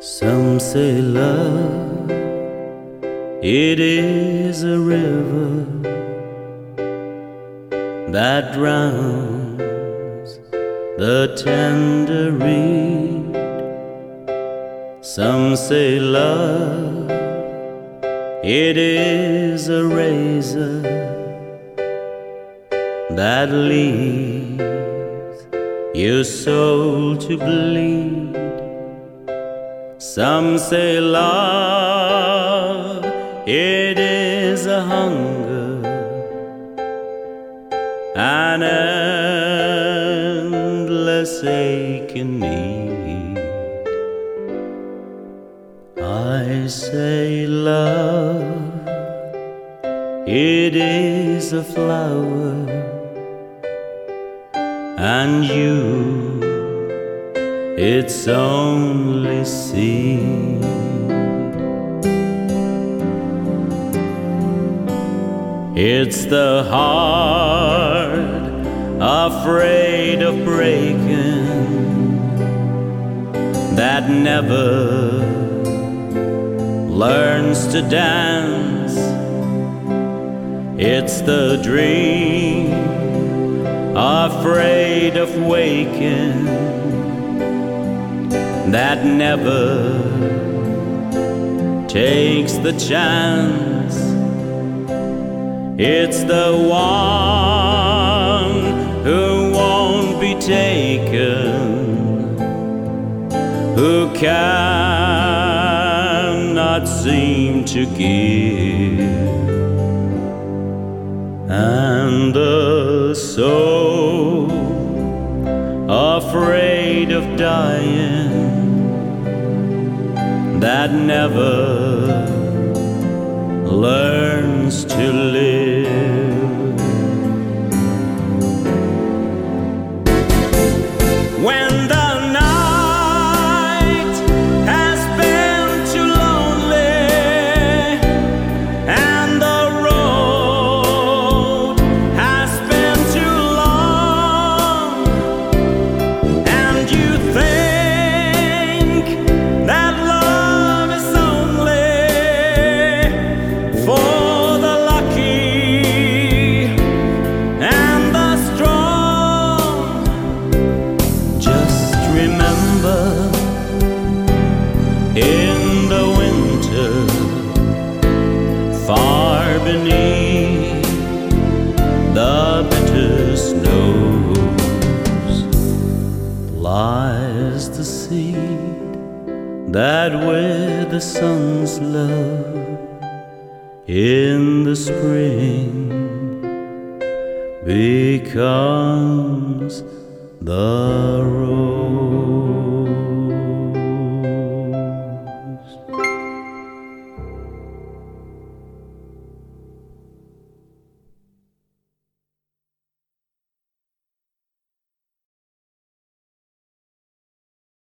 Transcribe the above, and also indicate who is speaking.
Speaker 1: Some say love, it is a river that drowns the tender reed. Some say love, it is a razor that leaves your soul to bleed. Some say love, it is a hunger, an endless aching need. I say love, it is a flower, and you, its only seed. It's the heart afraid of breaking that never learns to dance. It's the dream afraid of waking that never takes the chance. It's the one who won't be taken, who cannot seem to give. And the soul afraid of dying that never learns to live. When the night has been too lonely and the road has been too long, and you think that love is only for the lucky and the strong, just remember, in the winter, far beneath the bitter snows, lies the seed that with the sun's love in the spring becomes the rose.